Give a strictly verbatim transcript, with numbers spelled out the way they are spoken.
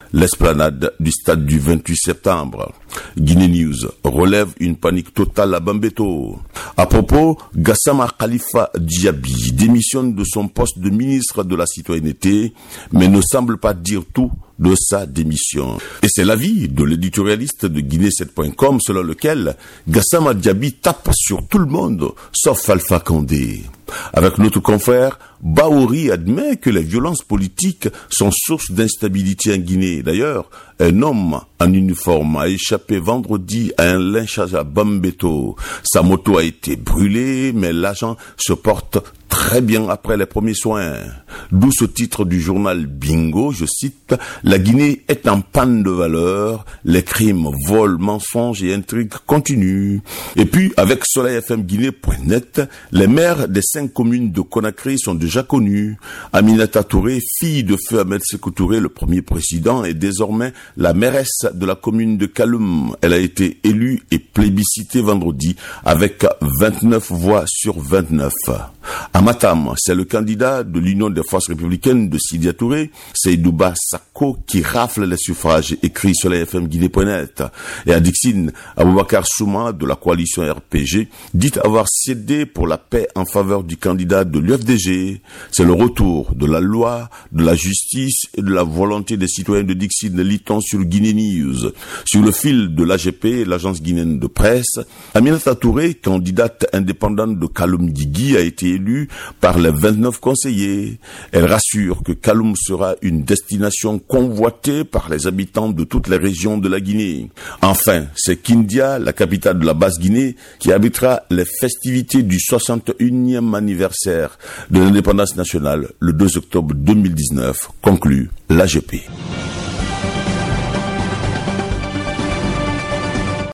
l'esplanade du stade du vingt-huit septembre. Guinée News relève une panique totale à Bambeto. À propos, Gassama Khalifa Diaby démissionne de son poste de ministre de la Citoyenneté, mais ne semble pas dire tout de sa démission. Et c'est l'avis de l'éditorialiste de Guinée sept point com selon lequel Gassama Diaby tape sur tout le monde, sauf Alpha Condé. Avec notre confrère, Baouri admet que les violences politiques sont source d'instabilité en Guinée. D'ailleurs, un homme en uniforme a échappé vendredi à un lynchage à Bambeto. Sa moto a été brûlée, mais l'agent se porte très bien après les premiers soins. D'où ce titre du journal Bingo, je cite, « La Guinée est en panne de valeur, les crimes, vols, mensonges et intrigues continuent. » Et puis, avec soleil f m guinée point net, les maires des cinq communes de Conakry sont déjà connus. Aminata Touré, fille de feu Ahmed Sékou Touré, le premier président, est désormais la mairesse de la commune de Kaloum. Elle a été élue et plébiscitée vendredi avec vingt-neuf voix sur vingt-neuf. À Matam, c'est le candidat de l'Union des forces républicaines de Sidya Touré, Seydouba Sako, qui rafle les suffrages, écrit sur la F M Guinée point net. Et à Dixine, Aboubakar Souma de la coalition R P G dit avoir cédé pour la paix en faveur du candidat de l'U F D G. C'est le retour de la loi, de la justice et de la volonté des citoyens de Dixine, lit-on sur Guinée News. Sur le fil de l'A G P, l'agence guinéenne de presse, Aminata Touré, candidate indépendante de Kaloum Guigui, a été élue par les vingt-neuf conseillers. Elle rassure que Kaloum sera une destination convoitée par les habitants de toutes les régions de la Guinée. Enfin, c'est Kindia, la capitale de la Basse-Guinée, qui abritera les festivités du soixante et unième anniversaire de l'indépendance nationale le deux octobre deux mille dix-neuf, conclut l'A G P.